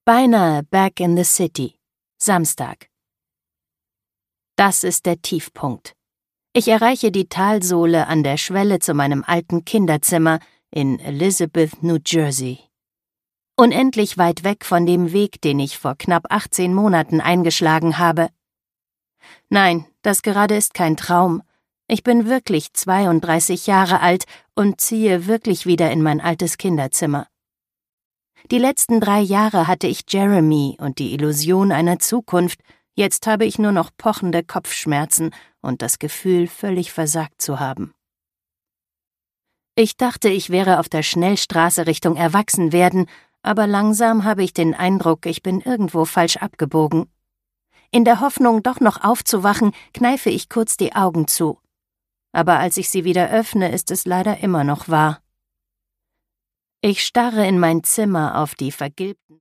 Beinahe back in the city. Samstag. Das ist der Tiefpunkt. Ich erreiche die Talsohle an der Schwelle zu meinem alten Kinderzimmer in Elizabeth, New Jersey. Unendlich weit weg von dem Weg, den ich vor knapp 18 Monaten eingeschlagen habe. Nein, das gerade ist kein Traum. Ich bin wirklich 32 Jahre alt und ziehe wirklich wieder in mein altes Kinderzimmer. Die letzten 3 Jahre hatte ich Jeremy und die Illusion einer Zukunft, jetzt habe ich nur noch pochende Kopfschmerzen und das Gefühl, völlig versagt zu haben. Ich dachte, ich wäre auf der Schnellstraße Richtung Erwachsenwerden, aber langsam habe ich den Eindruck, ich bin irgendwo falsch abgebogen. In der Hoffnung, doch noch aufzuwachen, kneife ich kurz die Augen zu. Aber als ich sie wieder öffne, ist es leider immer noch wahr. Ich starre in mein Zimmer auf die vergilbten